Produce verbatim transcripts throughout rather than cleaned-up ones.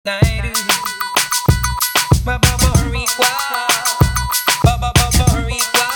I do. Baba Boricua, Baba Boricua,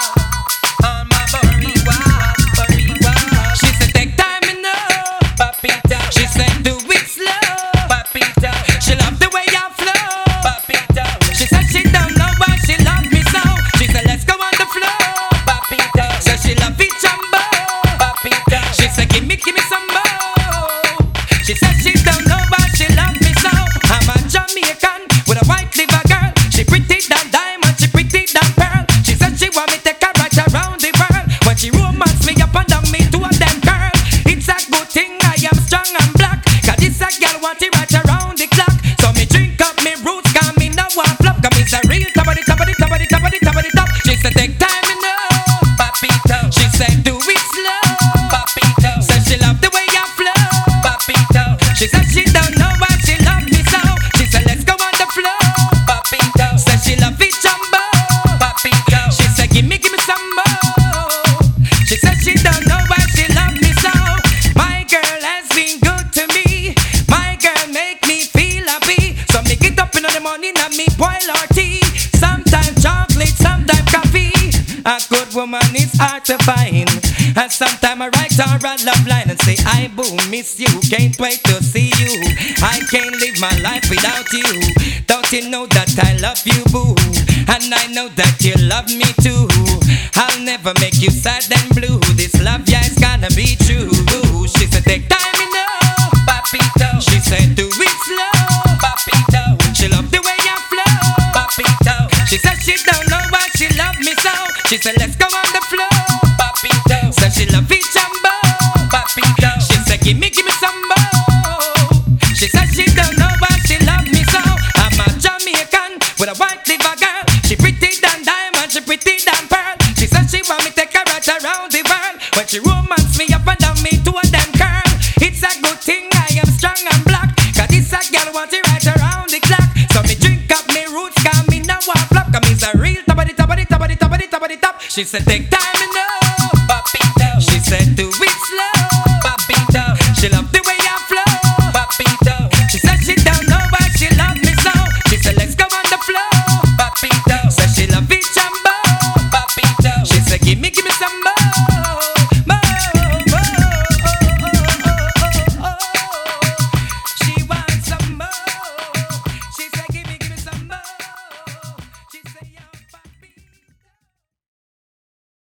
on my Boricua, Boricua. She said take time enough, Papito. She said do it slow, Papito. She loved the way I flow, Papito. She said she don't know why she loved me so. She said let's go on the floor, Papito. Said she love it jumbo, Papito. She said give me, give me some more. She said she don't know why she loved me so. I'm a Jamaican with a white liver girl. She pretty than diamond, she pretty than pearl. She said she want me take her right around the world. When she romance me up and down me to a damn girl. It's a good thing I am strong and black, cause this a girl want it right around the clock. So me drink up me roots, cause me no want flop. Cause me's a real top of the top of the top of the top of the top of the top. She said take time enough, Papito. She said do it slow, Papito. Said she love the way I flow, Papito. She said she don't know why she love me so. She said let's go on the floor, Papito. Said she love it jumbo, Papito. She said give me, give me some more. She said she don't know why she love me so. My girl has been good to me. My girl make me feel happy. So me get up in the morning and me boil her tea. Sometimes chocolate, sometimes coffee. A good woman is hard to find. And sometimes I write her a love line and say I boo miss you, can't wait to see you. I can't live my life without you. Don't you know that I love you, boo? And I know that you love me too. I'll never make you sad and blue. This love, yeah, it's gonna be true. She said take time enough, Papito. She said do it slow, Papito. She loved the way I flow, Papito. She said she don't know why she love me so. She said let's go on the floor, Papito. Said she love it jumbo, Papito. She said give me, give me some more. She said she don't know why she love me so. I'm a Jamaican with a white liver girl. She pretty than diamond, she pretty than pearl. She said she want me take her right around the world. When she romance me up and down me to a damn curl. It's a good thing I am strong and black, cause this a girl want it right around the clock. So me drink up me roots, cause me no want flop. Cause me's a real top of the top of the top of the top of the top of the top. She said take time enough,